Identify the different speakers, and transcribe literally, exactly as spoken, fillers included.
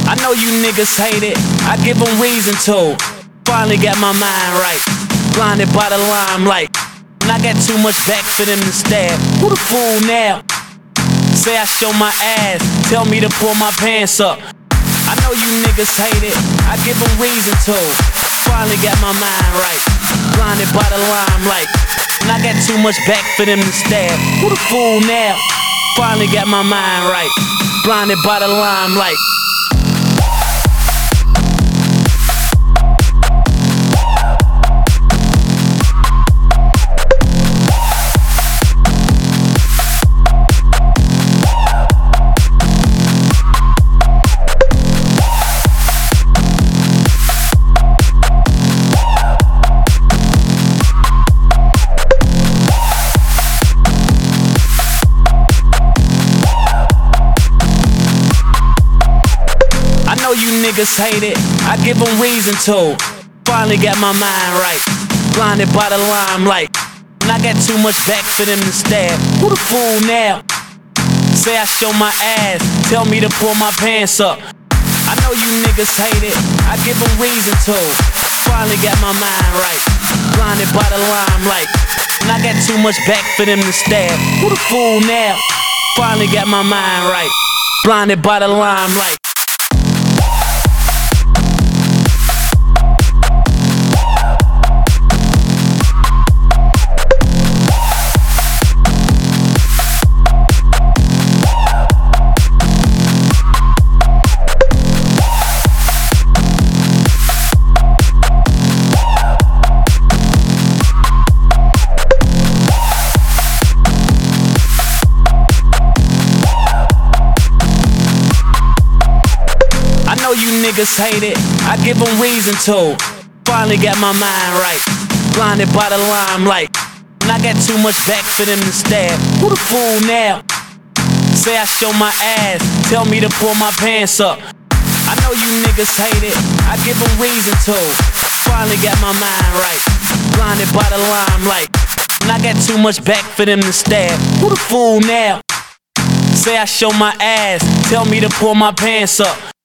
Speaker 1: I know you niggas hate it, I give them reason to. Finally got my mind right, blinded by the limelight. And I got too much back for them to stab. Who the fool now? Say I show my ass, tell me to pull my pants up. I know you niggas hate it, I give them reason to. Finally got my mind right, blinded by the limelight. And I got too much back for them to stab. Who the fool now? Finally got my mind right, blinded by the limelight. You niggas hate it, I give them reason to. Finally got my mind right, blinded by the limelight. And I got too much back for them to stab. Who the fool now? Say I show my ass, tell me to pull my pants up. I know you niggas hate it, I give them reason to. Finally got my mind right, blinded by the limelight. And I got too much back for them to stab. Who the fool now? Finally got my mind right, blinded by the limelight. You niggas hate it, I give them reason to. Finally got my mind right, blinded by the limelight. And I got too much back for them to stab. Who the fool now? Say I show my ass, tell me to pull my pants up. I know you niggas hate it, I give them reason to. Finally got my mind right, blinded by the limelight. And I got too much back for them to stab. Who the fool now? Say I show my ass, tell me to pull my pants up.